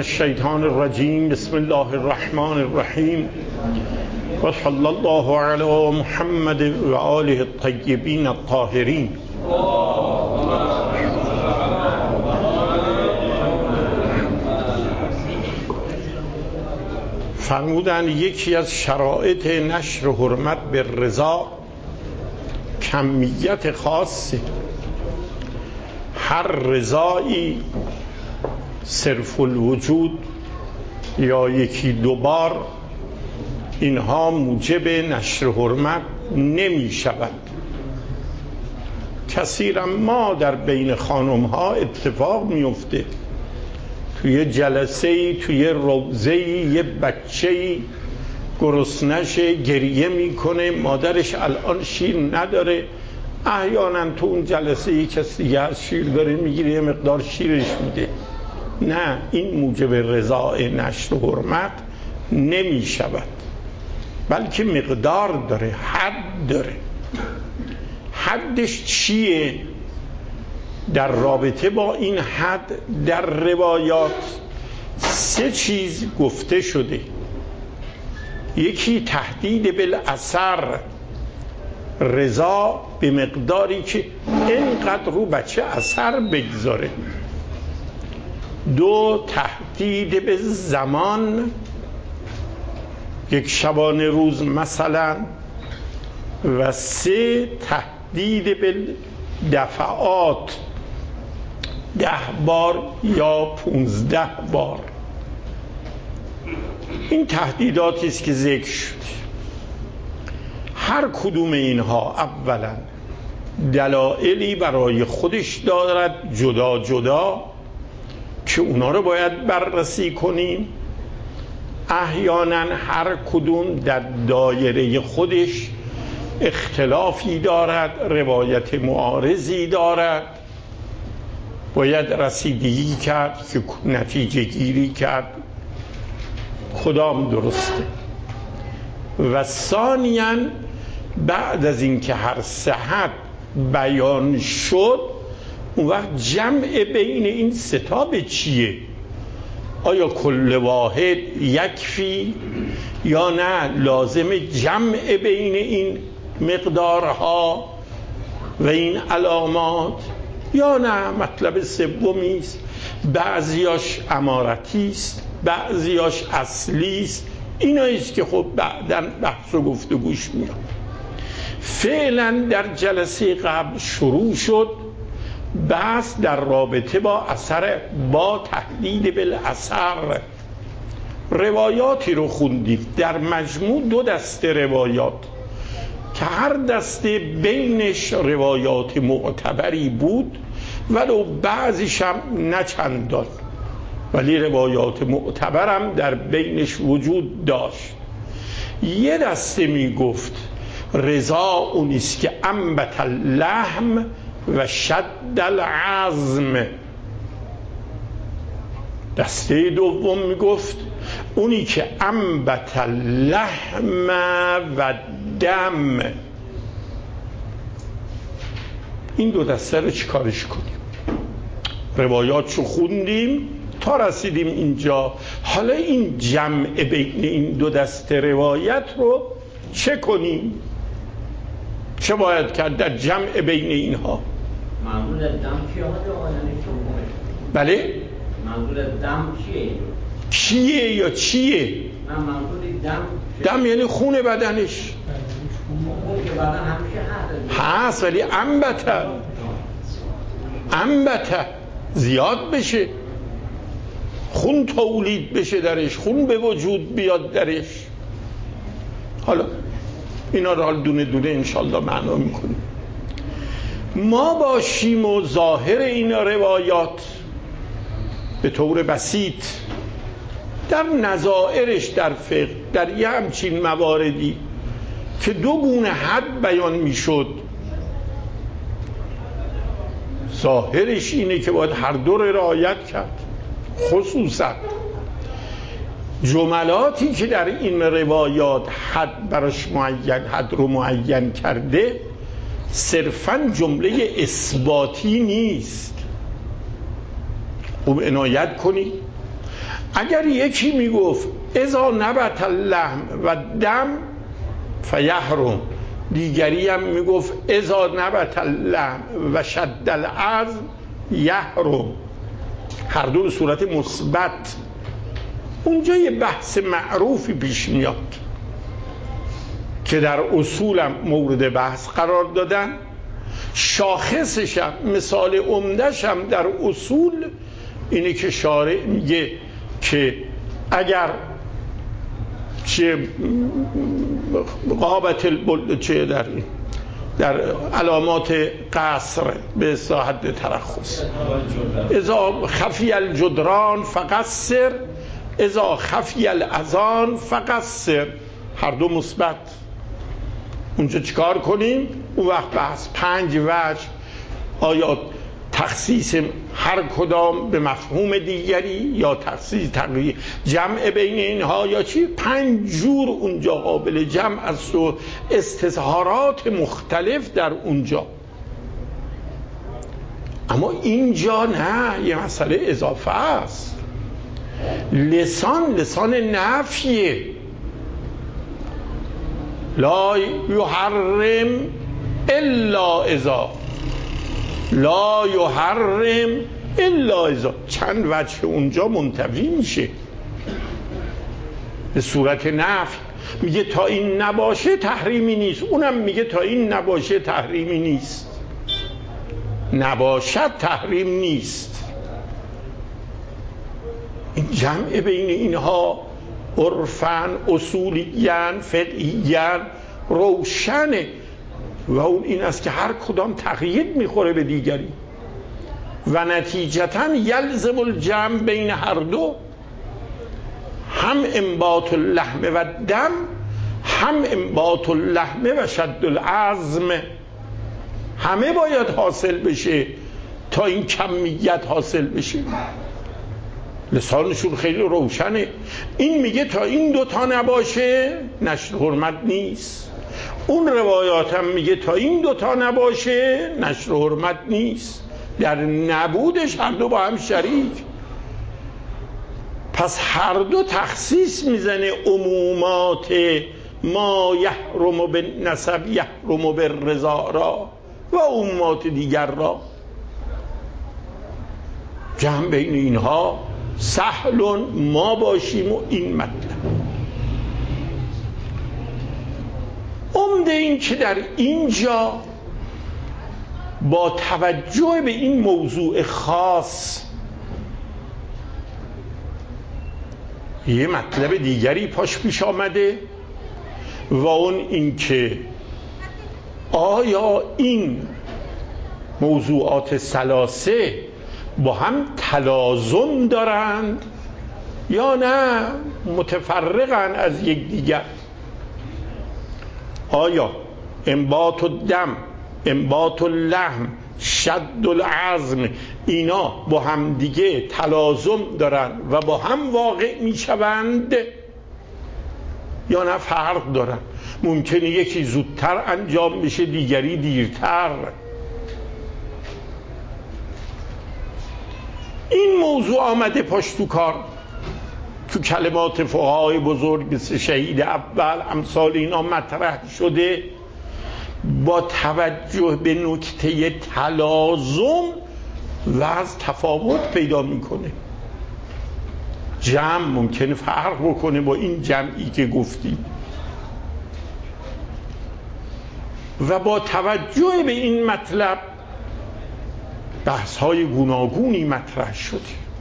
الشیطان الرجیم. بسم الله الرحمن الرحیم و صلی الله علی محمد و آله الطیبین الطاهرین. فرمودن یکی از شرایط نشر حرمت به رضا کمیت خاصه. هر رضایی صرف الوجود یا یکی دوبار اینها موجب نشر حرمت نمی شود. کثیرا ما در بین خانم ها اتفاق میفته توی جلسه‌ای، توی روضه‌ای، یه بچه‌ای گرسنشه، گریه میکنه، مادرش الان شیر نداره، احیانا تو اون جلسه یک کسی دیگه از شیر داره میگیره یه مقدار شیرش میده. نه، این موجب رضای نشر حرمت نمی شود، بلکه مقدار داره، حد داره. حدش چیه؟ در رابطه با این حد در روایات سه چیز گفته شده. یکی تهدید بالاثر، رضا به مقداری که اینقدر رو بچه اثر بگذاره. دو، تهدید به زمان، یک شبانه روز مثلا. و سه، تهدید به دفعات، 10 بار یا 15 بار. این تهدیداتی است که ذکر شد. هر کدوم اینها اولا دلایلی برای خودش دارد جدا جدا که اونا رو باید بررسی کنیم. احیانا هر کدوم در دایره خودش اختلافی دارد، روایت معارضی دارد، باید رسیدگی کرد که نتیجه گیری کرد کدام درسته. و ثانیاً بعد از اینکه هر صحت بیان شد، اون وقت جمع بین این ستا به چیه؟ آیا کل واحد یکفی یا نه لازم جمع بین این مقدارها و این علامات، یا نه مطلب سومی است، بعضیاش امارتی است، بعضیاش اصلی است. ایناییست که خب بعداً بحث و گفتگوش میاد. فعلا در جلسه قبل شروع شد بحث در رابطه با اثر، با تهدید بالاثر. روایاتی رو خوندیم، در مجموع 2 دسته روایات که هر دسته بینش روایات معتبری بود، ولو بعضیش هم نه چندان، ولی روایات معتبرم در بینش وجود داشت. یه دسته می گفت رضا اونیست که انبت اللحم و شد العظم. دسته دوم می گفت اونی که انبت اللحم و دم. این 2 دسته رو چی کارش کنیم؟ روایاتشو خوندیم تا رسیدیم اینجا. حالا این جمع بین این 2 دسته روایت رو چه کنیم؟ چه باید کرد در جمع بین اینها؟ منظور دم چیه؟ بله؟ منظور دم چیه؟ کیه یا چیه؟ نه، منظور دم یعنی خون بدنش. خون که بدن همیشه هست ولی انبته زیاد بشه، خون تولید بشه درش، خون به وجود بیاد درش. حالا اینا رو حال دونه دونه انشالله معنا میکنیم. ما باشیم و ظاهر این روایات به طور بسیط در نظائرش در فقه، در یه همچین مواردی که 2 گونه حد بیان میشد، ظاهرش اینه که باید هر 2 رعایت کرد. خصوصا جملاتی که در این روایات حد براش معین، حد رو معین کرده، صرفاً جمله اثباتی نیست. خوب عنایت کنید. اگر یکی میگفت اذا نبت اللحم و دم فیحرم، دیگری هم میگفت اذا نبت اللحم و شد العظم یحرم، هر دو به صورت مثبت. اونجا یه بحث معروفی پیش میاد که در اصولم مورد بحث قرار دادن. شاخصشم، مثال عمدهشم در اصول اینه که شارع میگه که اگر چه قابت چه در علامات قصر به حد ترخص، اذا خفی الجدران فقصر، اذا خفی الاذان فقصر، هر دو مثبت. اونجا چیکار کنیم؟ اون وقت بحث 5 وجه، آیا تخصیص هر کدام به مفهوم دیگری یا تخصیص تقریبی جمع بین اینها یا چی؟ 5 جور اونجا قابل جمع است و استظهارات مختلف در اونجا. اما اینجا نه، یه مسئله اضافه است. لسان نفیه، لا یحرم الا اذا، لا یحرم الا اذا، چند وجه اونجا منتفی میشه به صورت نفی. میگه تا این نباشه تحریمی نیست، اونم میگه تا این نباشه تحریمی نیست، نباشد تحریم نیست. این جمع بین اینها عرفاً، اصولیاً، فقهیاً روشنه و اون این است که هر کدام تقیید میخوره به دیگری و نتیجتاً یلزم الجمع بین هر دو، هم انبات اللحم و دم، هم انبات اللحم و شد العظم، همه باید حاصل بشه تا این کمیت حاصل بشه. لسانشون خیلی روشنه. این میگه تا این دوتا نباشه نشر حرمت نیست، اون روایات هم میگه تا این دوتا نباشه نشر حرمت نیست، در نبودش هر دو با هم شریک. پس هر دو تخصیص میزنه عمومات ما یحرم بالنسب یحرم بالرضا را و عمومات دیگر را. جمع بین اینها سهل ما باشیم و این مطلب. عمده این که در اینجا با توجه به این موضوع خاص یه مطلب دیگری پاش پیش آمده و اون این که آیا این موضوعات ثلاثه با هم تلازم دارند یا نه متفرقن از یکدیگر؟ آیا انبات الدم، انبات اللحم، شد العظم اینا با هم دیگه تلازم دارن و با هم واقع می شوند یا نه فرق دارن؟ ممکنه یکی زودتر انجام بشه دیگری دیرتر. این موضوع آمده پاش تو کار، تو کلمات فقهای بزرگ مثل شهید اول امثال اینا مطرح شده. با توجه به نکته تلازم وضع تفاوت پیدا میکنه. جمع ممکنه فرق بکنه با این جمعی که گفتیم و با توجه به این مطلب بحث‌های گوناگونی مطرح شده.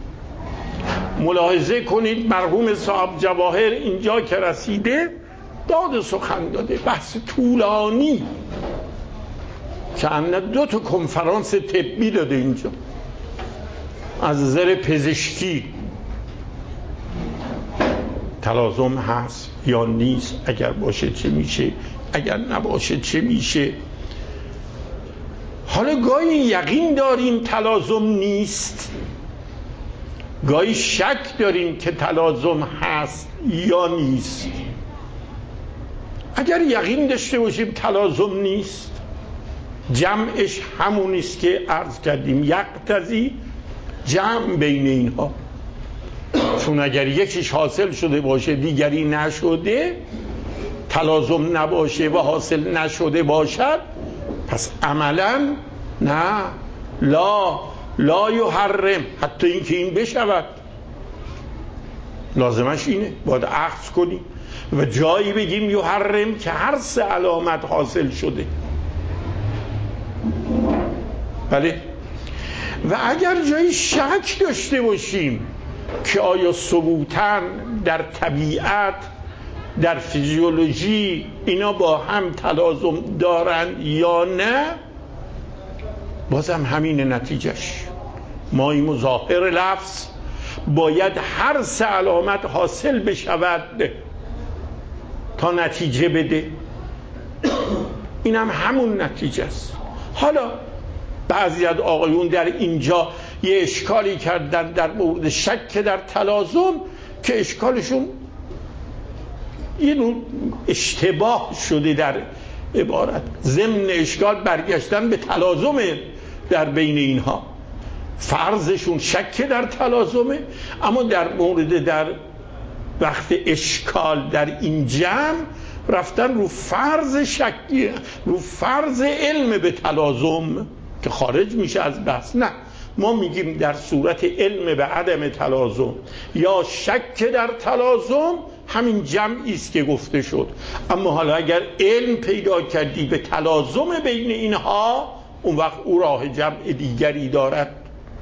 ملاحظه کنید مرحوم صاحب جواهر اینجا که رسیده داد سخن داده، بحث طولانی که انه 2 تا کنفرانس طبی داده اینجا از نظر پزشکی. تلازم هست یا نیست، اگر باشه چه میشه، اگر نباشه چه میشه. حالا گاهی یقین داریم تلازم نیست، گاهی شک داریم که تلازم هست یا نیست. اگر یقین داشته باشیم تلازم نیست، جمعش همونیست که عرض کردیم، یقتضی جمع بین اینها. چون اگر یکیش حاصل شده باشه دیگری نشده، تلازم نباشه و حاصل نشده باشد، پس عملا نه، لا یحرم، حتی اینکه این بشود لازمش اینه، باید عقد کنیم و جایی بگیم یحرم که هر سه علامت حاصل شده. بله. و اگر جایی شک داشته باشیم که آیا ثبوتاً در طبیعت، در فیزیولوژی اینا با هم تلازم دارند یا نه، بازم همین نتیجهش. ما ظاهر لفظ باید هر سه علامت حاصل بشود تا نتیجه بده. اینم همون نتیجه است. حالا بعضی از آقایون در اینجا یه اشکالی کردن در مورد شک در تلازم که اشکالشون یه نوع اشتباه شده در عبارت. ضمن اشکال برگشتن به تلازم در بین اینها. فرضشون شک در تلازمه، اما در مورد در وقت اشکال در این جمع رفتن رو فرض شکی، رو فرض علم به تلازم که خارج میشه از بحث. نه، ما میگیم در صورت علم به عدم تلازم یا شک در تلازم همین جمعی است که گفته شد. اما حالا اگر علم پیدا کردی به تلازم بین اینها، اون وقت او راه جمع دیگری دارد.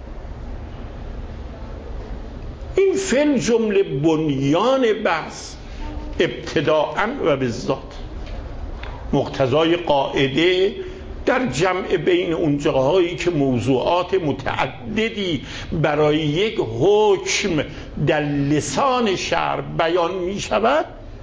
این فعل جمله بنیان بحث ابتداءً و بالذات مقتضای قاعده در جمع بین اون جاهایی که موضوعات متعددی برای یک حکم در لسان شرع بیان می شود،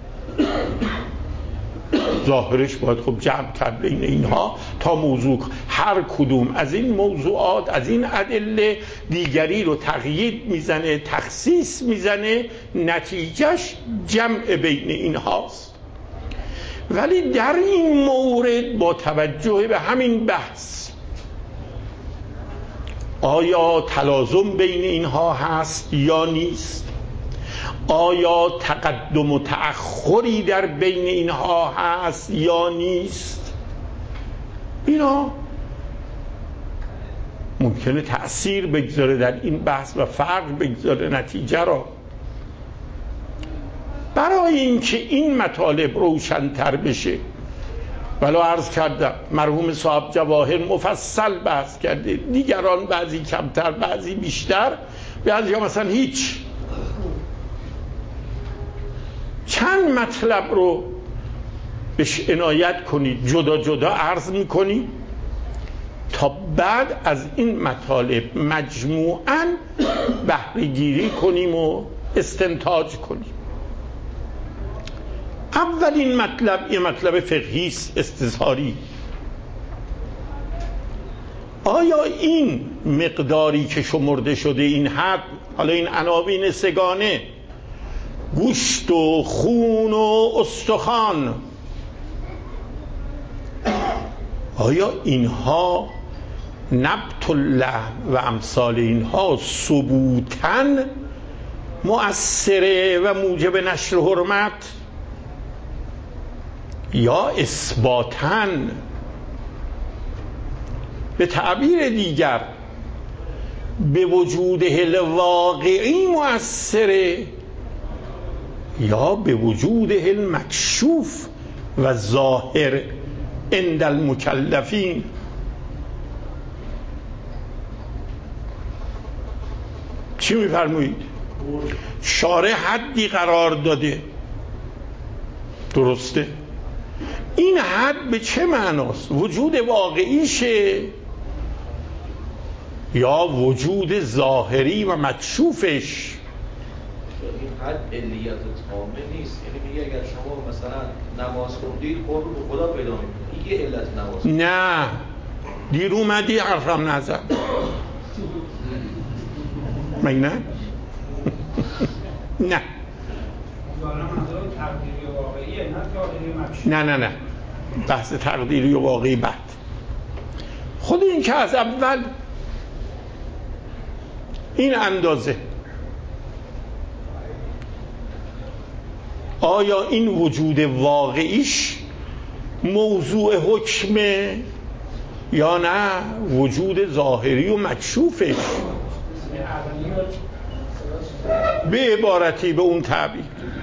ظاهرش باید خب جمع کرد بین اینها تا موضوع هر کدوم از این موضوعات، از این ادله دیگری رو تقیید میزنه، تخصیص میزنه، نتیجهش جمع بین اینهاست. ولی در این مورد با توجه به همین بحث، آیا تلازم بین اینها هست یا نیست؟ آیا تقدم و تأخری در بین اینها هست یا نیست؟ اینا ممکنه تأثیر بگذاره در این بحث و فرق بگذاره نتیجه را. برای اینکه این مطالب روشن‌تر بشه، ولو عرض کردم مرحوم صاحب جواهر مفصل بحث کرده، دیگران بعضی کمتر بعضی بیشتر، بعضی ها مثلا هیچ. چند مطلب رو بهش عنایت کنید، جدا جدا عرض میکنید تا بعد از این مطالب مجموعاً بهره گیری کنیم و استنتاج کنیم. اولین مطلب یه مطلب فقهی است، استظهاری. آیا این مقداری که شمرده شده، این حد، حالا این عناوین سگانه، گوشت و خون و استخوان، آیا اینها نبت اللحم و امثال اینها ثبوتاً مؤثره و موجب نشر حرمت یا اثباتاً؟ به تعبیر دیگر به وجوده واقعی مؤثره یا به وجوده المکشوف و ظاهر عند المکلفین؟ چی میفرمایید؟ شارع حدی قرار داده، درسته؟ این حد به چه معناست؟ وجود واقعیشه یا وجود ظاهری و مکشوفش؟ این حد علیت تامه نیست. یعنی میگه اگر شما مثلا نماز خوندید قرب به خدا پیدا میکنید، این یه علت نماز. نه، دیر اومدی حرفم نزن. مگه نه؟ نه نه بحث تقدیری و واقعی بعد. خود این که از اول این اندازه آیا این وجود واقعیش موضوع حکمه یا نه وجود ظاهری و مکشوفه؟ به عبارتی به اون تعبیر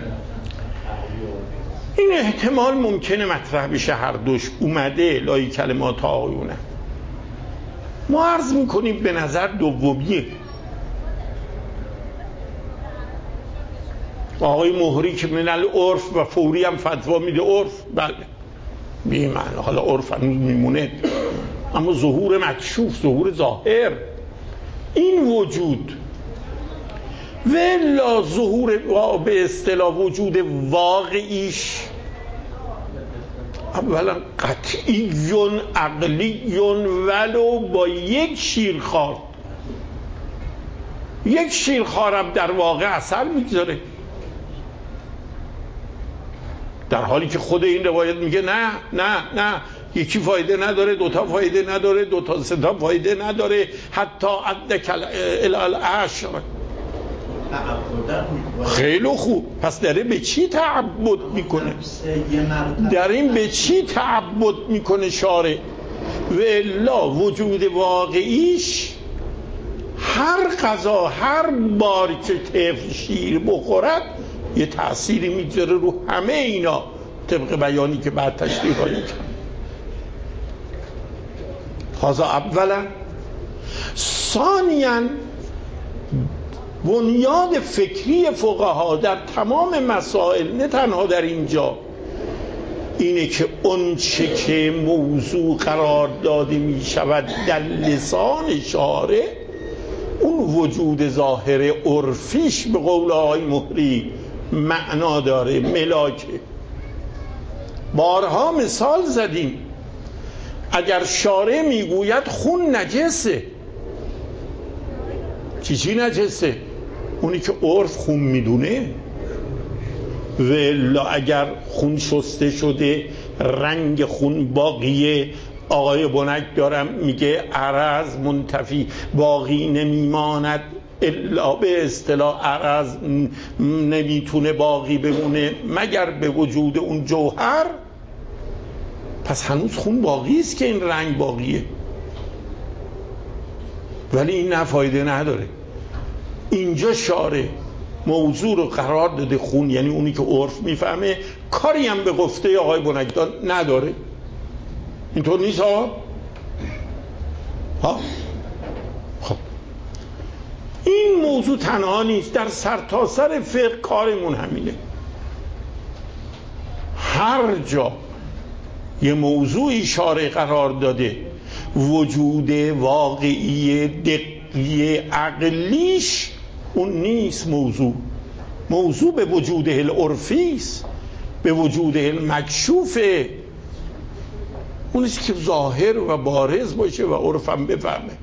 این احتمال ممکنه مطرح بشه، هر دوش اومده لای کلمات آقایونه. ما عرض میکنیم به نظر دومیه. آقای مهری که من العرف و فوری هم فتوا میده عرف، بله بی معنی، حالا عرف هنوز میمونه، اما ظهور مکشوف، ظهور ظاهر این وجود ولا ظهور به اصطلاح وجود واقعیش اولا قطعیون عقلیون ولو با یک شیرخوار. یک شیرخوارم در واقع اثر میگذاره، در حالی که خود این روایت میگه نه نه نه، یکی فایده نداره، دوتا فایده نداره، دوتا ستا فایده نداره، حتی عدک العشر. خیلی خوب، پس داره به چی تعبد میکنه؟ در این به چی تعبد میکنه شارع؟ و الا وجود واقعیش هر غذا هر بار که طفل شیر بخورد یه تأثیری میذاره رو همه اینا، طبق بیانی که بعد تشریح خواهیم کرد. هذا اولا. ثانیاً بنیاد فکری فقها در تمام مسائل، نه تنها در اینجا، اینه که اون چه که موضوع قرار داده می شود در لسان شارع، اون وجود ظاهر عرفیش به قول آقای مهری معنا داره، ملاکه. بارها مثال زدیم، اگر شارع میگوید خون نجسه، چی نجسه؟ اونی که عرف خون میدونه. ولی اگر خون شسته شده رنگ خون باقیه، آقای بنک دارم میگه عرض منتفی باقی نمیماند، الا به اصطلاح عرض نمیتونه باقی بمونه مگر به وجود اون جوهر، پس هنوز خون باقی است که این رنگ باقیه. ولی این نفایده نداره. اینجا شارع موضوع رو قرار داده خون، یعنی اونی که عرف میفهمه، کاری هم به گفته آقای بنکدان نداره. اینطور نیست ها؟ خب این موضوع تنها نیست، در سرتاسر فقه کارمون همینه. هر جا یه موضوعی شارع قرار داده وجود واقعی دقیق عقلیش اون نیست موضوع به وجود العرفی است، به وجود المکشوفه، اونیست که ظاهر و بارز باشه و عرفم بفهمه.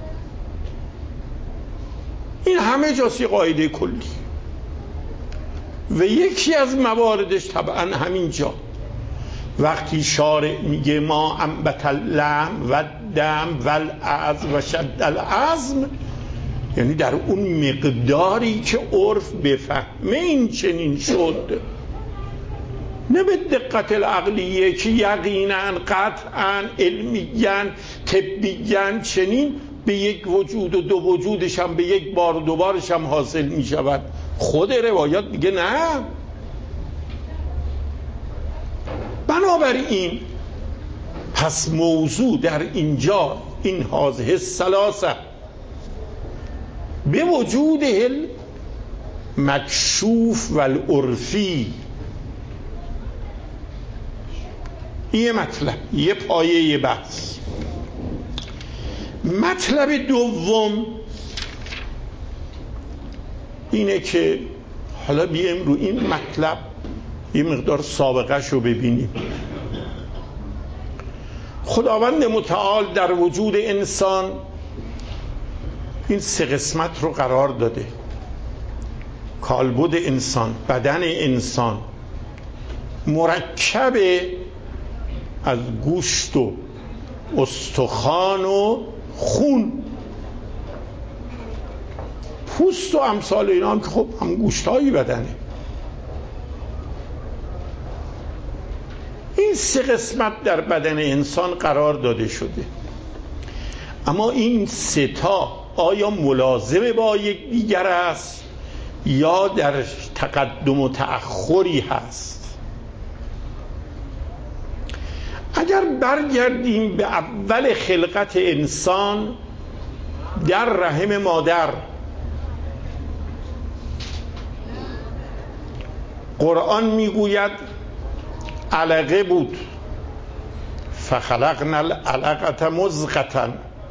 این همه جاست یه قاعده کلی و یکی از مواردش طبعا همین جا وقتی شارع میگه ما انبت اللحم و دم و العظم و شد العظم، یعنی در اون مقداری که عرف بفهمه این چنین شد، نه به دقت العقلیه که یقینا قطعا علمیاً طبیاً چنین به یک وجود و دو وجودش هم به یک بار و دو بارش هم حاصل می شود. خود روایات میگه نه. بنابراین پس موضوع در اینجا این هذه الثلاثه به وجود المکشوف و العرفی، یه مطلب، یه پایه بحث. مطلب دوم اینه که حالا بیایم رو این مطلب یه مقدار سابقه‌ش رو ببینیم. خداوند متعال در وجود انسان این سه قسمت رو قرار داده. کالبد انسان، بدن انسان مرکب از گوشت و استخوان و خون، پوست و امثال اینا هم که خب هم گوشتایی بدنه. این 3 قسمت در بدن انسان قرار داده شده، اما این 3 تا آیا ملازم با یک دیگر است یا در تقدم و تأخری هست؟ اگر برگردیم به اول خلقت انسان در رحم مادر، قرآن میگوید علقه بود، فخلقنا العلقة مضغة،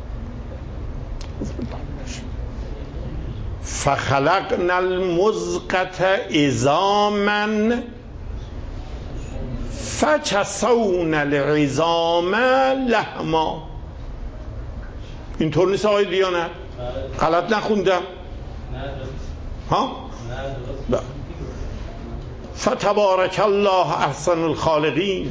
فخلقنا المضغة عظاما فکسونا العظام لحما. اینطور نیست آقای دیانت؟ غلط نخوندم؟ ها؟ نه. فتبارک الله احسن الخالقین.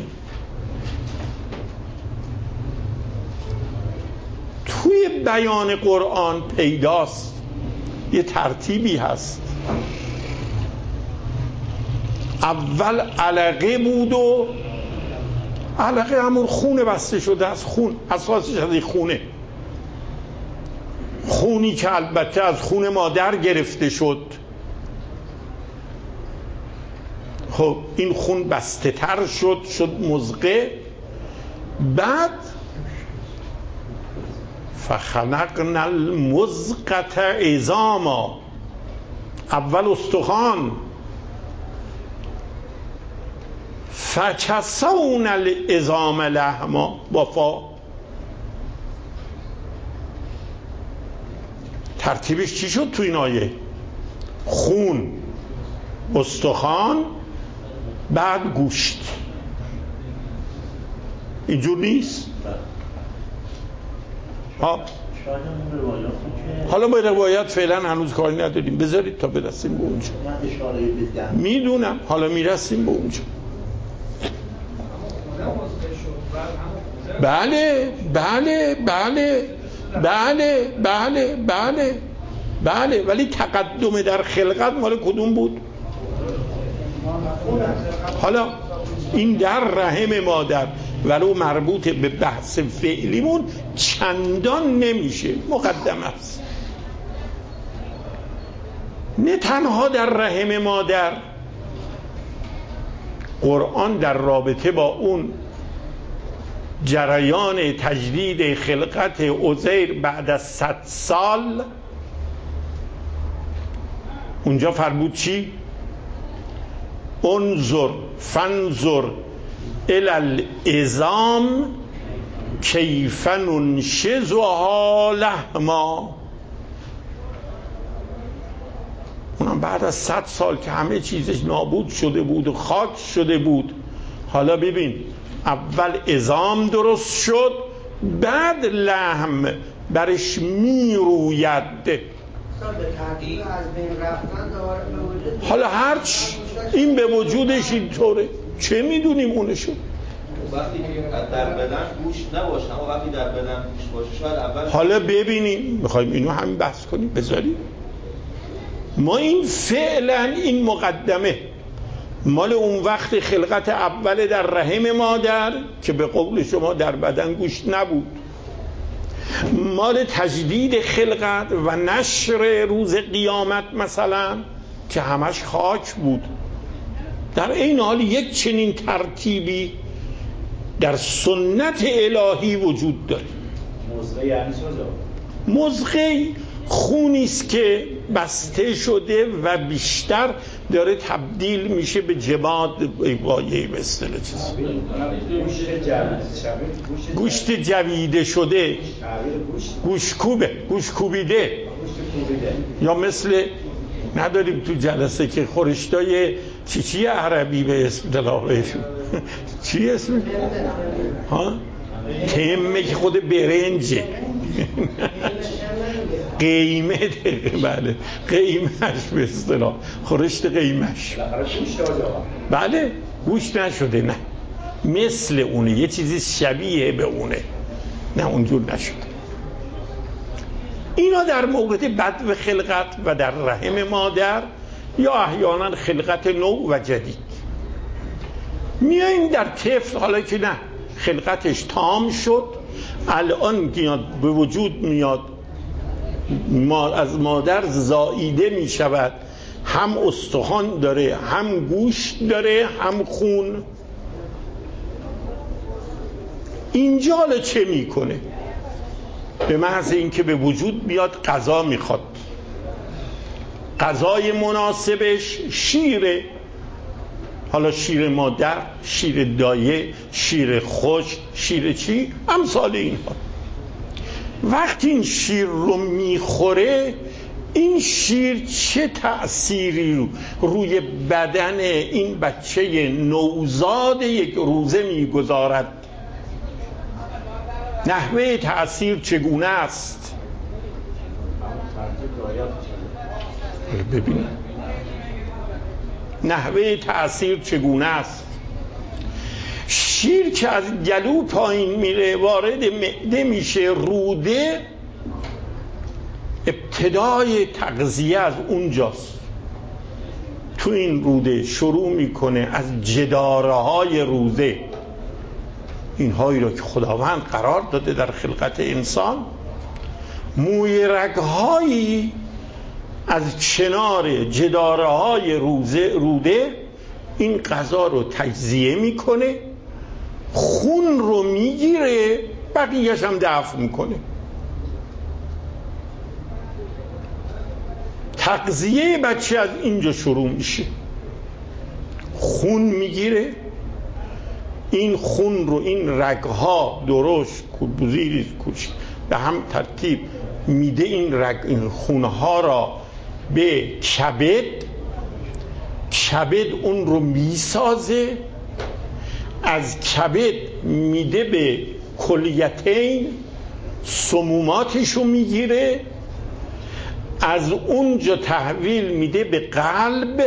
توی بیان قرآن پیداست یه ترتیبی هست. اول علقه بود و علقه همون خون بسته شده از خون، اساسش از این خونه، خونی که البته از خون مادر گرفته شد. خب این خون بسته تر شد مضغه، بعد فخلقنا المضغة عظاما، اول استخوان، فکسونا العظام لحما با فا. ترتیبش چی شد تو این آیه؟ خون، استخوان، بعد گوشت. اینجور نیست؟ حالا با روایت فعلا هنوز کاری نداریم، بذارید تا برسیم به اونجا. میدونم حالا میرسیم به اونجا. بله بله بله بله بله بله بله، ولی تقدم در خلقت مال کدوم بود؟ حالا این در رحم مادر ولو مربوط به بحث فعلیمون چندان نمیشه، مقدمه است. نه تنها در رحم مادر، قرآن در رابطه با اون جریان تجدید خلقت عزیر بعد از 100 سال اونجا فرمود چی؟ انظر فانظر الی العظام کیف ننشزها لحما. اونم بعد از 100 سال که همه چیزش نابود شده بود و خاک شده بود. حالا ببین، اول عظام درست شد، بعد لحم برش می روید. حالا هرچ این به وجودش اینطوره، چه میدونیم اونشو؟ وقتی که در بدن گوشت نباشه، اما وقتی در بدن گوشت باشه شاید اول. حالا ببینیم، میخوایم اینو همین بحث کنیم، بذاریم ما این فعلا این مقدمه مال اون وقت خلقت اول در رحم مادر که به قول شما در بدن گوشت نبود، مال تجدید خلقت و نشر روز قیامت مثلا که همش خاک بود. در این حال یک چنین ترتیبی در سنت الهی وجود داره. مضغه یعنی چه؟ مضغه خونی است که بسته شده و بیشتر داره تبدیل میشه به جماد، وایه به اصطلاح چیز گوشت جویده شده، گوشت کوبیده، یا مثل نداریم تو جلسه که خورشتای چی عربی به اصطلاحشون چی اسم؟ ها؟ تمه که خود برنجه قیمه، بله قیمش به اصطلاح خورشت قیمش، بله گوشت نشده، نه مثل اونه، یه چیزی شبیه به اونه، نه اونجور نشده. اینا در مورد بدو خلقت و در رحم مادر یا احیانا خلقت نو و جدید. میاییم در طفل، حالا که نه خلقتش تام شد، الان میاد به وجود میاد، از مادر زاییده میشود، هم استخوان داره، هم گوشت داره، هم خون. اینجا حالا چه میکنه؟ به محض اینکه به وجود بیاد غذا میخواد. غذای مناسبش شیره، حالا شیر مادر، شیر دایه، شیر خشک، شیر چی؟ امثال اینها. وقتی این شیر رو میخوره، این شیر چه تأثیری روی بدن این بچه نوزاد یک روزه میگذارد؟ نحوه تأثیر چگونه است؟ ببین نحوه تأثیر چگونه است. شیر که از گلو پایین میره وارد معده میشه، روده ابتدای تغذیه از اونجاست. تو این روده شروع میکنه از جداره های روده، اینهایی را که خداوند قرار داده در خلقت انسان، موی رگهایی از کنار جداره های روده این غذا رو تجزیه میکنه، خون رو میگیره، بقیه‌اش هم دفع میکنه. تغذیه بچه از اینجا شروع میشه. خون میگیره، این خون رو این رگها درشت بزرگ کوچیک به هم ترتیب میده، این خونها را به کبد اون رو میسازه، از کبد میده به کلیتین، سموماتش رو میگیره، از اونجا تحویل میده به قلب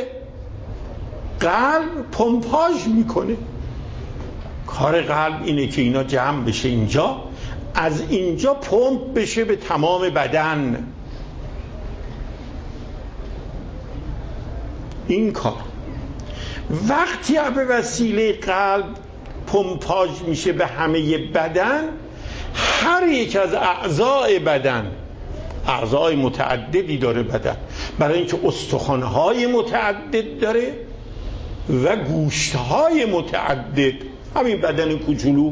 پمپاژ میکنه. کار قلب اینه که اینا جمع بشه اینجا، از اینجا پمپ بشه به تمام بدن. این کار وقتی به وسیله قلب پمپاژ میشه به همه بدن، هر یک از اعضای بدن، اعضای متعددی داره بدن، برای اینکه استخوان‌های متعدد داره و گوشت‌های متعدد، همین بدن کوچولو،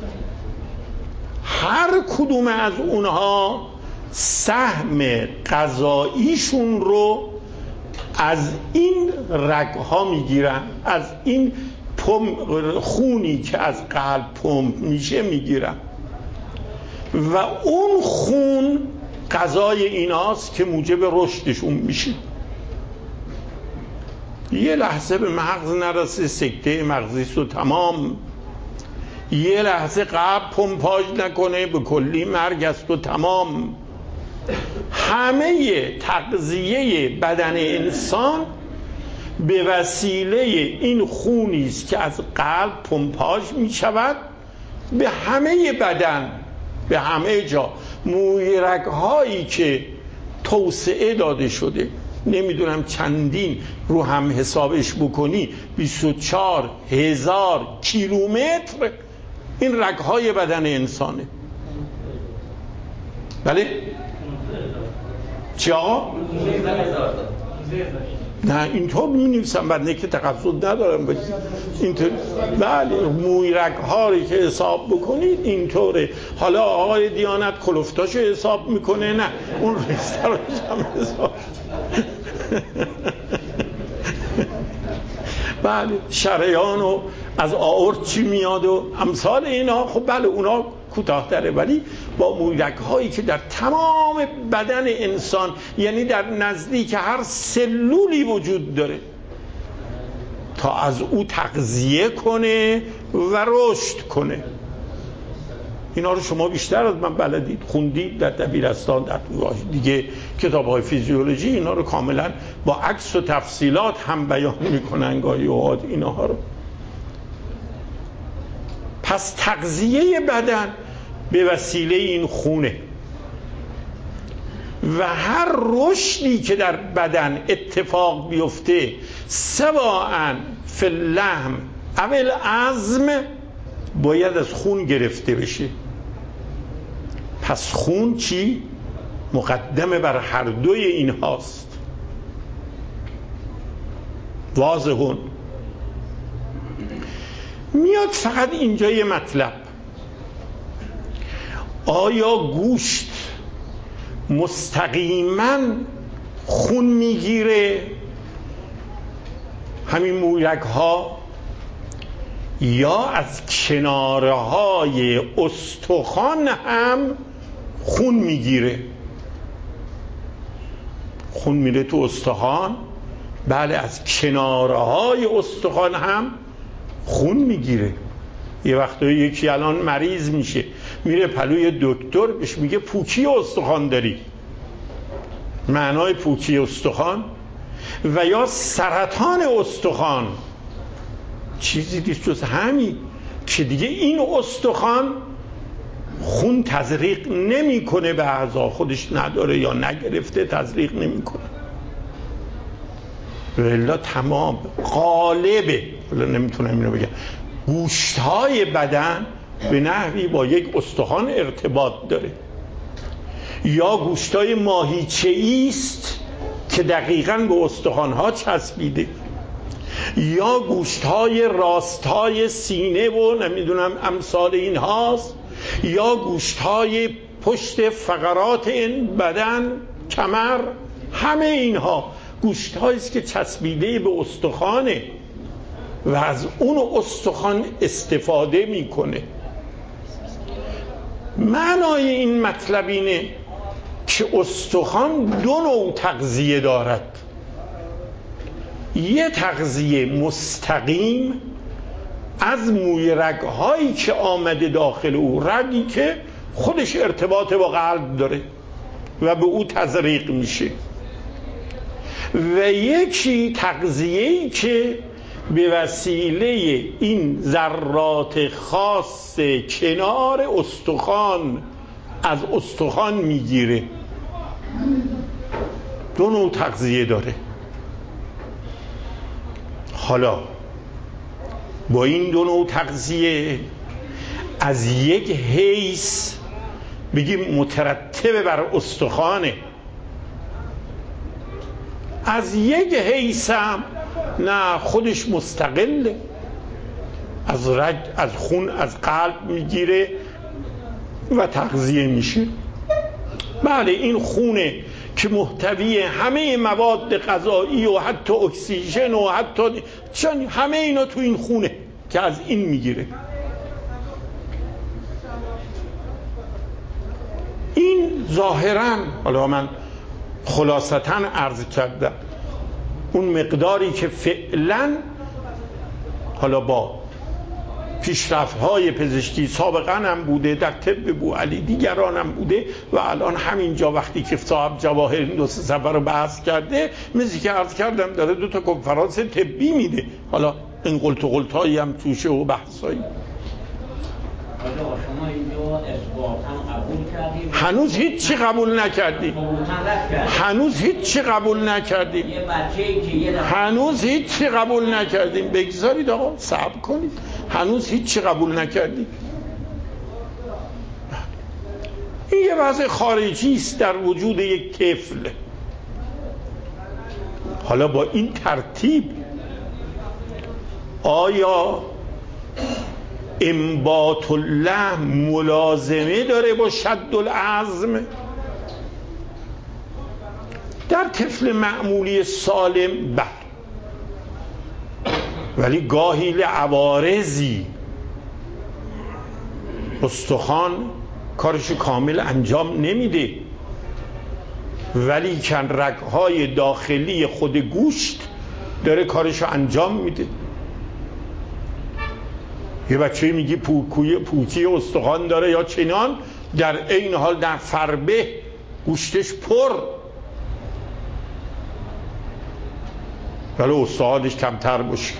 هر کدوم از اونها سهم غذاییشون رو از این رگها میگیرن، از این خونی که از قلب پمپ میشه میگیرن، و اون خون غذای ایناست که موجب رشدشون میشه. یه لحظه به مغز نرسه، سکته مغزیست و تمام. یه لحظه قلب پمپاژ نکنه، به کلی مرگ است و تمام. همه تغذیه بدن انسان به وسیله این خونی است که از قلب پمپاژ می شود به همه بدن، به همه جا. موی رگ‌هایی که توسعه داده شده، نمیدونم چندین رو هم حسابش بکنی، 24,000 کیلومتر این رگ‌های بدن انسانه. بله؟ چی آقا؟ نه اینطور می‌نویسم، بعد که تخصص ندارم اینطور. بله، موی رگ‌هایی که حساب بکنید اینطوره. حالا آقای دیانت کلفتاشو حساب میکنه، نه اون ریسترش هم حساب. بله، شریان و از آورت چی میاد و امثال اینا، خب بله اونا کوتاه‌تره، ولی با مویرگ هایی که در تمام بدن انسان، یعنی در نزدیک هر سلولی وجود داره، تا از او تغذیه کنه و رشد کنه. اینا رو شما بیشتر از من بلدید، خوندید در دبیرستان، در دیگه کتاب‌های فیزیولوژی اینا رو کاملا با عکس و تفصیلات هم بیان میکنن گاهی اوقات اینها رو. پس تغذیه بدن به وسیله این خونه و هر رشدی که در بدن اتفاق بیفته، سواء فی اللحم اول عظم باید از خون گرفته بشه. پس خون چی؟ مقدمه بر هر دوی این هاست. واضحون. میاد فقط اینجا یه مطلب، آیا گوشت مستقیما خون میگیره، همین مویرگ ها، یا از کناره های استخوان هم خون میگیره؟ خون میره تو استخوان، بله، از کناره های استخوان هم خون میگیره. یه وقتا یکی الان مریض میشه، میره پلوی دکتر، بهش میگه پوکی استخوان داری، معنای پوکی استخوان، و یا سرطان استخوان، چیزی نیست جز همین که دیگه این استخوان خون تزریق نمیکنه به اعضا، خودش نداره یا نگرفته تزریق نمیکنه. والا تمام غالبه، حالا نمیتونم اینو بگم، گوشت‌های بدن به نحوی با یک استخوان ارتباط داره، یا گوشت‌های ماهیچه‌ای است که دقیقاً به استخوان‌ها چسبیده، یا گوشت‌های راست‌های سینه و نمیدونم امثال این هاست، یا گوشت‌های پشت فقرات این بدن، کمر، همه اینها گوشت‌هایی است که چسبیده به استخوانه و از اون استخوان استفاده میکنه. معنای این مطلب اینه که استخوان دو نوع تغذیه دارد، یه تغذیه مستقیم از موی رگ‌هایی که آمده داخل او، رگی که خودش ارتباط با قلب داره و به او تزریق میشه، و یکی تغذیه‌ای که به وسیله این ذرات خاص کنار استخوان از استخوان میگیره. دو نوع تغذیه داره. حالا با این دو نوع تغذیه از یک حیث بگیم مترتب بر استخوانه، از یک حیث هم نه، خودش مستقله، از رگ، از خون، از قلب میگیره و تغذیه میشه. بله، این خونه که محتوی همه مواد غذایی و حتی اکسیژن و حتی چون همه اینا تو این خونه که از این میگیره. این ظاهراً، حالا من خلاصتاً عرض کردم، اون مقداری که فعلاً حالا با پیشرفت‌های پزشکی سابقاً هم بوده، در طب بوعلی دیگران هم بوده و الان همینجا وقتی که صاحب جواهر این دو سه سفر رو بحث کرده، مثل که عرض کردم داره 2 تا کنفرانس طبی میده، حالا این قلت‌هایی هم توشه و بحثایی. شما اینجا اثباتاً قبول کردیم؟ هنوز هیچ چی قبول نکردیم. هنوز هیچ چی قبول نکردیم. یه بچه‌ای که یه هنوز هیچ چی قبول نکردیم. بگذارید آقا، صبر کنید. هنوز هیچ چی قبول نکردیم. این یه وضع خارجی است در وجود یک طفل. حالا با این ترتیب آیا انبات اللحم ملازمه داره با شد العظم؟ در طفل معمولی سالم بله، ولی گاهی لعوارضی استخوان کارش کامل انجام نمیده، ولی کن رگ‌های داخلی خود گوشت داره کارشو انجام میده. یه بچه میگی پوکی استخوان داره یا چنان، در این حال در فربه گوشتش پر، ولی استخوانش کمتر باشه.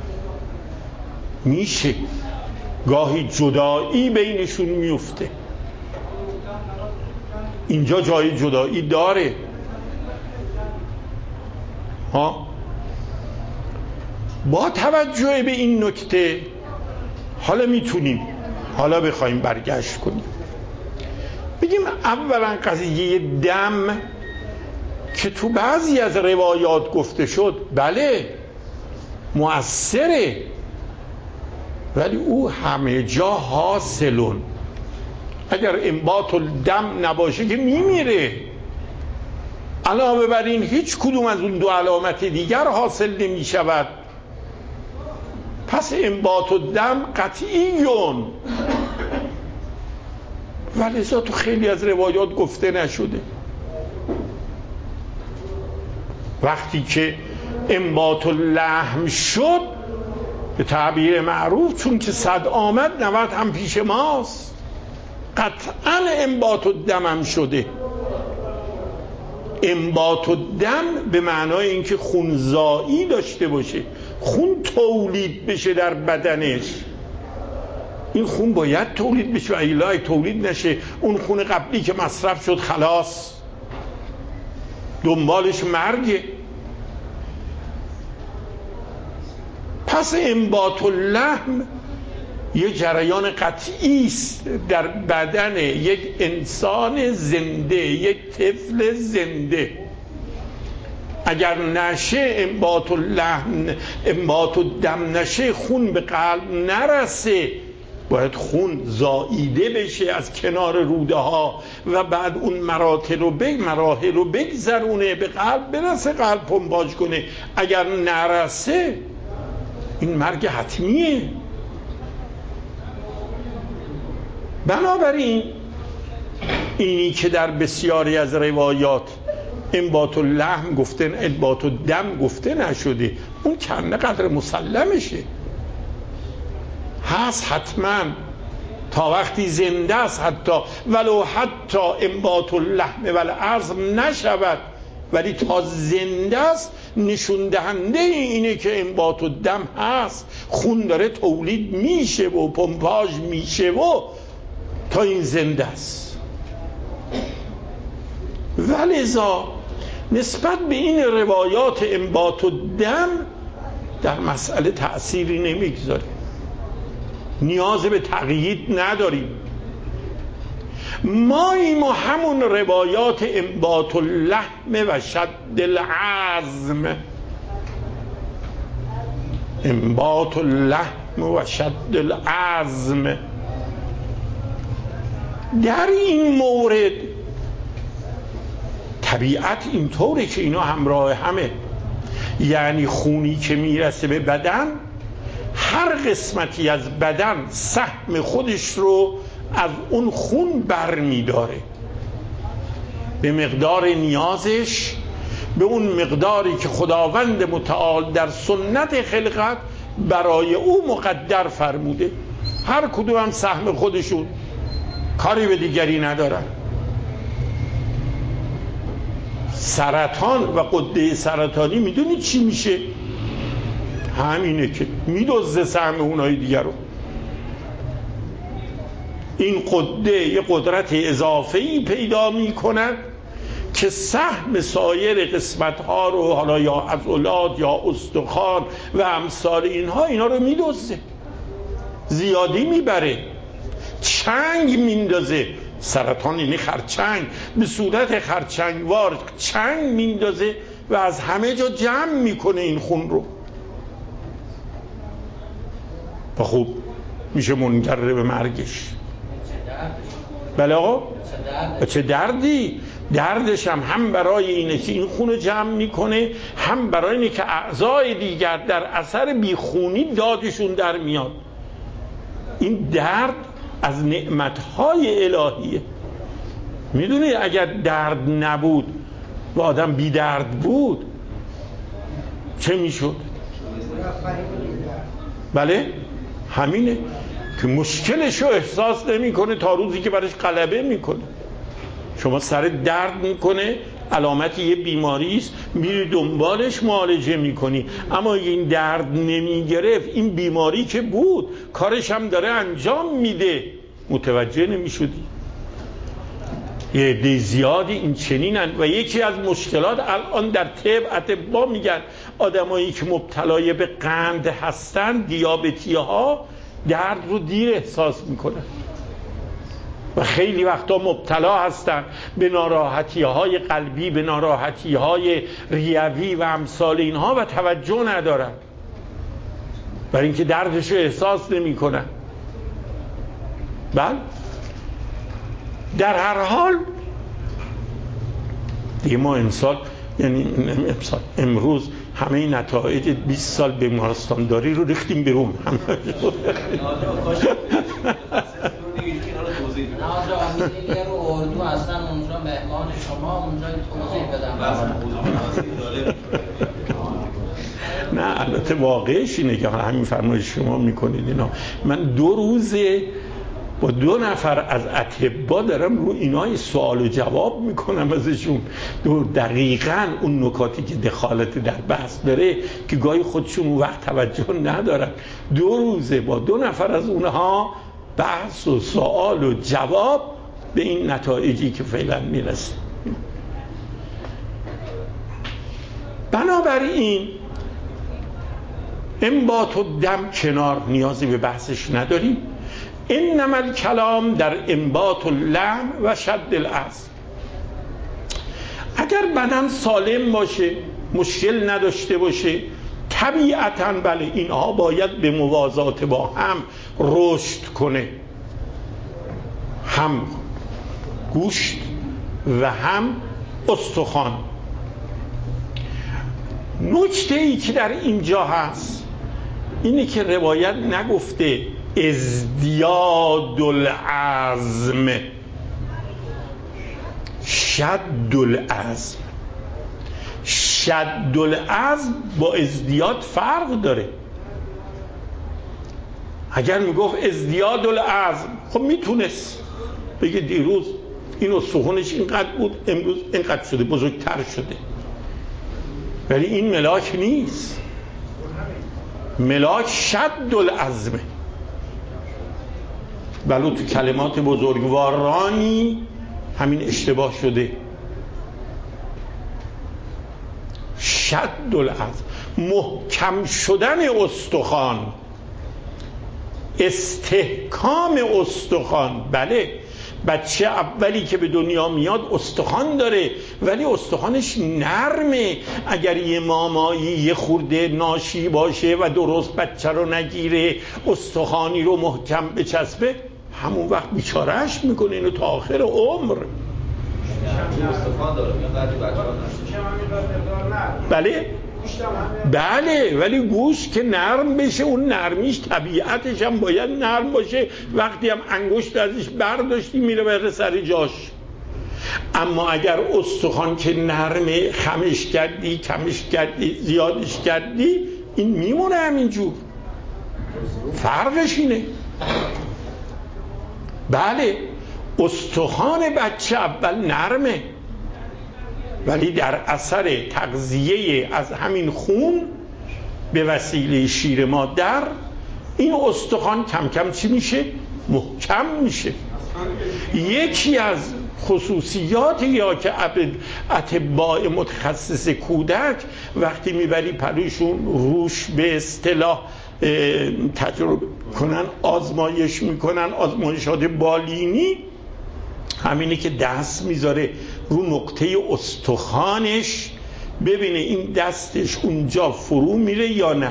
میشه گاهی جدایی بینشون میفته. اینجا جای جدایی داره ها. با توجه به این نکته حالا میتونیم حالا بخوایم برگشت کنیم بگیم اولا قضیه دم که تو بعضی از روایات گفته شد بله مؤثره، ولی او همه جا حاصلون. اگر انبات الدم نباشه که میمیره. علاوه بر این هیچ کدوم از اون دو علامت دیگر حاصل نمی شود. پس انبات الدم قطعیون، ولذا تو خیلی از روایات گفته نشده. وقتی که انبات اللحم شد به تعبیر معروف چون که 100 آمد 90 هم پیش ماست، قطعا انبات الدم هم شده. انبات الدم به معنای اینکه خونزایی داشته باشه، خون تولید بشه در بدنش. این خون باید تولید بشه و الا تولید نشه اون خون قبلی که مصرف شد خلاص دنبالش مرگه. پس انبات اللحم یه جریان قطعی است در بدن یک انسان زنده، یک طفل زنده. اگر نشه انبات اللحم، انبات الدم نشه، خون به قلب نرسه، باید خون زاییده بشه از کنار روده ها و بعد اون مراحل رو بگذرونه به قلب برسه، قلب پمپاژ کنه. اگر نرسه این مرگ حتمیه. بنابراین اینی که در بسیاری از روایات انبات اللحم گفته، انبات الدم گفته نشده، اون کنه قدر مسلمشه، هست حتما تا وقتی زنده است، حتی ولو حتی انبات اللحم والعظم نشود، ولی تا زنده است نشون دهنده اینه که انبات الدم هست، خون داره تولید میشه و پمپاژ میشه و تا این زنده است. ولذا نسبت به این روایات انبات الدم در مسئله تأثیری نمیگذاره، نیاز به تقیید نداریم. ماییم و همون روایات انبات اللحم و شد العظم، انبات اللحم و شد العظم. در این مورد طبیعت اینطوره که اینا همراه همه، یعنی خونی که میرسه به بدن، هر قسمتی از بدن سهم خودش رو از اون خون بر میداره به مقدار نیازش، به اون مقداری که خداوند متعال در سنت خلقت برای او مقدر فرموده. هر کدوم هم سهم خودشون، کاری به دیگری ندارن. سرطان و غده سرطانی میدونید چی میشه؟ همینه که میدزده سهم اونای دیگر رو. این غده یه قدرت اضافه‌ای پیدا میکنن که سهم سایر قسمت‌ها رو، حالا یا عضلات یا استخوان و امثال اینها، اینا رو میدزده، زیادی میبره، چنگ میندازه. سرطان یعنی خرچنگ، به صورت خرچنگوار چنگ میندازه و از همه جا جمع میکنه این خون رو و خوب میشه منجر به مرگش. بله آقا، چه دردی؟ دردش هم برای اینه که این خون رو جمع میکنه، هم برای اینه که اعضای دیگر در اثر بیخونی دادشون در میاد. این درد از نعمتهای الهیه. میدونی اگر درد نبود و آدم بی درد بود چه میشد؟ بله همینه که مشکلش رو احساس نمیکنه تا روزی که برش غلبه میکنه. شما سر درد میکنه، علامت یه بیماری است، میری دنبالش معالجه میکنی، اما این درد نمیگرفت، این بیماری که بود کارش هم داره انجام میده، متوجه نمیشدی. یه عده زیادی این چنینن و یکی از مشکلات الان در طب اطباء میگن آدمایی که مبتلای به قند هستن، دیابتی ها، درد رو دیر احساس میکنن و خیلی وقتا مبتلا هستن به ناراحتی های قلبی، به ناراحتی های ریوی و امثال اینها و توجه ندارن، برای اینکه دردش رو احساس نمی کنن. بله، در هر حال دیگه ما امروز همه نتایج 20 سال بیمارستان داری رو ریختیم بیرون. یه رو اردو اصلا اونجا مهمان شما اونجا توضیح بدم. نه البته واقعش اینه که همین فرمایش شما میکنید اینا. من 2 روزه با 2 نفر از اطباء دارم رو اینای سوال و جواب میکنم ازشون، دقیقاً اون نکاتی که دخالت در بحث داره که گاهی خودشون اون وقت توجه ندارن. 2 روزه با 2 نفر از اونها بحث و سوال و جواب به این نتایجی که فعلا میرسه. بنابراین انبات و دم کنار، نیازی به بحثش نداریم. انما الکلام در انبات اللحم و شد العظم. اگر بدن سالم باشه، مشکل نداشته باشه، طبیعتاً بله اینها باید به موازات با هم رشد کنه، هم گوشت و هم استخوان. نکته ای که در اینجا هست اینه که روایت نگفته ازدیاد العظم، شد العظم. شد العظم با ازدیاد فرق داره. اگر میگفت ازدیاد العظم، خب میتونست بگه دیروز این استخوانش اینقدر بود، امروز اینقدر شده، بزرگتر شده. ولی این ملاک نیست. ملاک شد العظمه. بلو تو کلمات بزرگوارانی همین اشتباه شده. شد العظم، محکم شدن استخوان، استحکام استخوان. بله، بچه اولی که به دنیا میاد استخوان داره ولی استخوانش نرمه. اگر یه مامایی یه خورده ناشی باشه و درست بچه رو نگیره، استخوانی رو محکم بچسبه، همون وقت بیچارهش میکنه اینو تا آخر عمر. بله بله، ولی گوش که نرم بشه، اون نرمیش طبیعتش هم باید نرم باشه. وقتی هم انگشت ازش برداشتی میره بره سر جاش. اما اگر استخوان که نرمه، خمش کردی، کمش کردی، زیادش کردی، این میمونه همینجور. فرقش اینه. بله، استخوان بچه اول نرمه ولی در اثر تغذیه از همین خون به وسیله شیر مادر این استخوان کم کم چی میشه؟ محکم میشه. یکی از خصوصیات یا که اطباء متخصص کودک وقتی میبری پلوشون روش به اصطلاح تجربه کنن، آزمایش میکنن، آزمایشات بالینی، همینه که دست میذاره رو نقطه استخوانش ببینه این دستش اونجا فرو میره یا نه.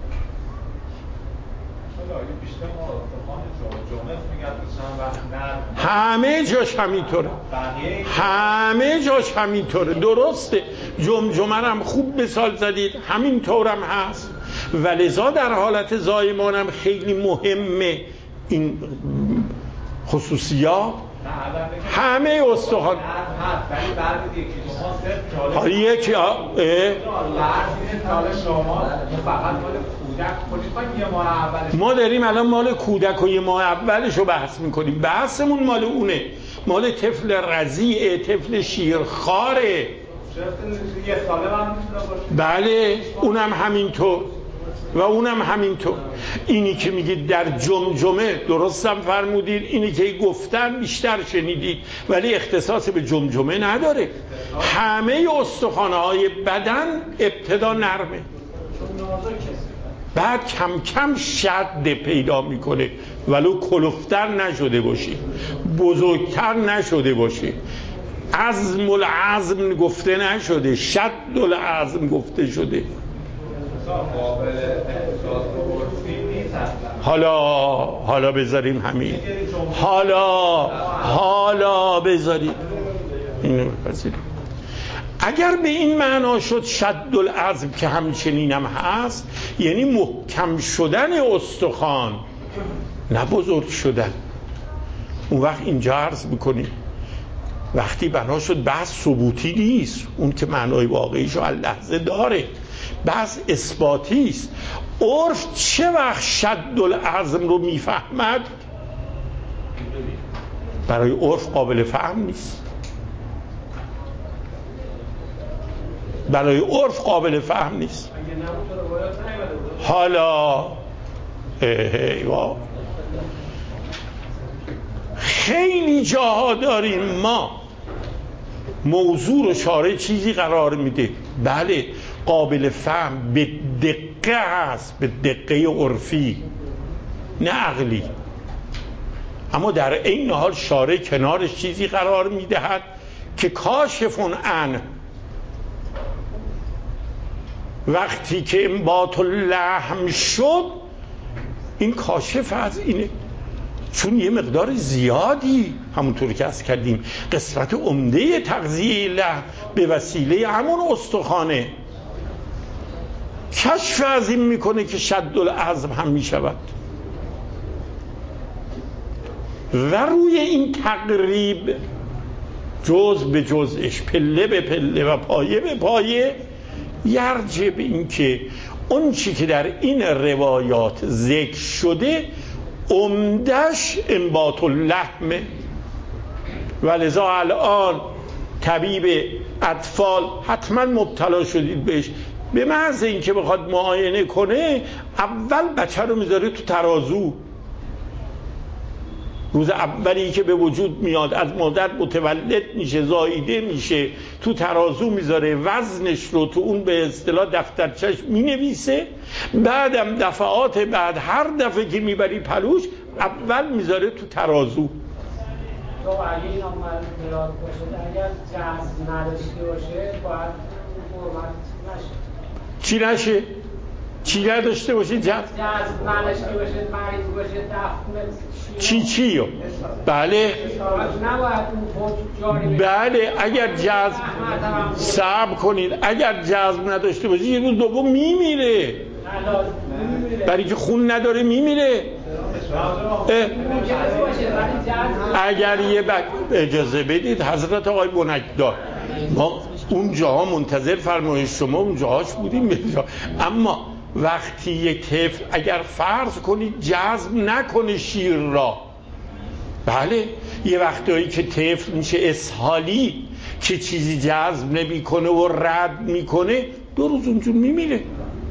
همه جاش همینطوره، همه جاش همینطوره. درسته، جمجمه هم خوب مثال زدید، همینطورم هست. ولذا در حالت زایمان هم خیلی مهمه این خصوصیات. همه استخوان یکی ما داریم الان مال کودک و یه ماه اولش رو بحث میکنیم. بحثمون مال اونه، مال طفل رضیع، طفل شیرخواره. بله، اونم همینطور و اونم همینطور. اینی که میگید در جمجمه درستم فرمودید، اینی که گفتن بیشتر شنیدید ولی اختصاص به جمجمه نداره. همه استخوان‌های بدن ابتدا نرمه، بعد کم کم شد پیدا میکنه، ولو کلفتر نشده باشه، بزرگتر نشده باشه، عزم العزم گفته نشده، شد العزم گفته شده. حالا بذاریم همین، حالا بذاریم اینو بذاریم. اگر به این معنا شد شد العزم که همچنین هم هست، یعنی محکم شدن استخوان نه بزرگ شدن. اون وقت اینجا عرض میکنیم وقتی بنا شد بحث ثبوتی نیست، اون که معنای واقعیشو اللحظه داره، بحث اثباتی است. عرف چه وقت شد العزم رو میفهمد؟ برای عرف قابل فهم نیست، برای عرف قابل فهم نیست. حالا خیلی جاها داریم ما موضوع رو شارع چیزی قرار میده، بله قابل فهم به دقه هست، به دقه عرفی نه عقلی، اما در این حال شارع کنارش چیزی قرار میدهد که کاشفون عن، وقتی که انبات اللحم شد این کاشف از اینه، چون یه مقدار زیادی همونطور که از کردیم قسمت عمده تغذیه لحم به وسیله همون استخوانه، کشف از این میکنه که شد العزم هم میشود. و روی این تقریب جز به جزش، پله به پله و پایه به پایه، یرجع به این که اون چی که در این روایات ذکر شده عمدش انبات اللحمه. ولذا الان طبیب اطفال حتما مبتلا شدید بهش، به محض این که بخواد معاینه کنه اول بچه رو میذاره تو ترازو، روز اولی که به وجود میاد از مادر متولد میشه زاییده میشه تو ترازو میذاره، وزنش رو تو اون به اصطلاح دفترچش مینویسه، بعدم دفعات بعد هر دفعه که میبری پلوش اول میذاره تو ترازو. تو اگه این ملاد باشه اگر جذب نداشته باشه باید حرمت نشه. چی نشه؟ چی نداشته باشه؟ جذب نداشته باشه، مریض باشه، دفن چیو؟ بله بله اگر جذب صبر کنید، اگر جذب نداشته باشه یه روز دوم میمیره، برای که خون نداره میمیره. اگر یه اجازه بدید حضرت آقای بنکدار، ما اونجاها منتظر فرمایش شما اونجاهاش بودیم، اما وقتی یک طفل اگر فرض کنید جذب نکنه شیر را، بله یه وقتایی که طفل میشه اسهالی که چیزی جذب نمیکنه و رد میکنه 2 روز اونجور میمیره.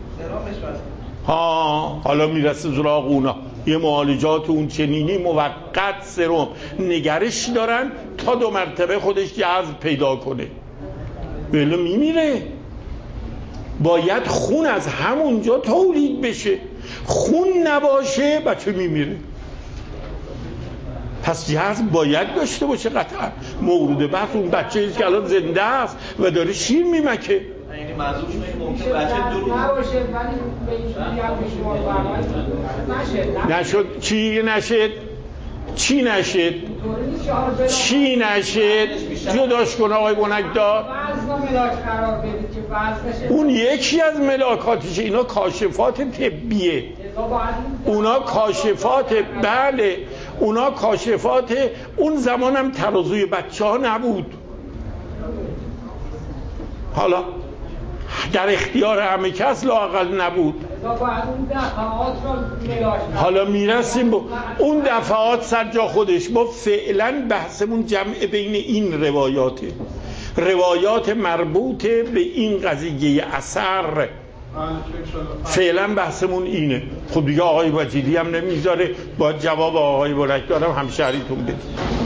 حالا میرسه سراغ اونا یه معالجات اون چنینی موقت سرم نگرش دارن تا 2 مرتبه خودش جذب پیدا کنه، ولی میمیره. باید خون از همونجا تولید بشه، خون نباشه بچه میمیره. پس جذب باید داشته باشه قطعا. مورد بحث اون بچه ایست که الان زنده است و داره شیر میمکه، یعنی منظورش ممکن بچه 2 روز نباشه ولی به این شکلی هم به شما فرمایید نشد. چی نشد؟ چی نشد؟ چی نشد؟ جداش کن آقای بنکدار. اون یکی از ملاکاتشه، اینا کاشفات طبیه، اونا کاشفات، بله اونا کاشفات. اون زمان هم ترازوی بچه ها نبود، حالا در اختیار همه کس لااقل نبود. حالا میرسیم به اون دفعات سر جا خودش. ما فعلا بحثمون جمع بین این روایاته، روایات مربوط به این قضیه اثر. فعلا بحثمون اینه. خب دیگه آقای وجیدی هم نمیذاره، باید جواب آقای بنکدار هم همشهریتون بدید.